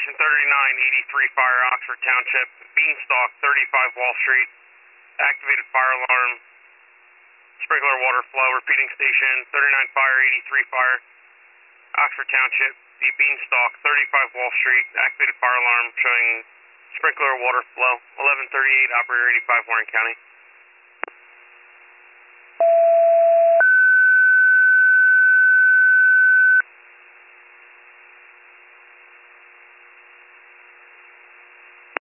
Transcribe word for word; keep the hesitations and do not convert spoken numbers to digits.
Station thirty-nine eighty-three Fire, Oxford Township, Beanstalk, thirty-five Wall Street, activated fire alarm, sprinkler water flow, repeating station thirty-nine Fire, eighty-three Fire, Oxford Township, the Beanstalk, thirty-five Wall Street, activated fire alarm showing sprinkler water flow, eleven thirty-eight, operator eighty-five, Warren County.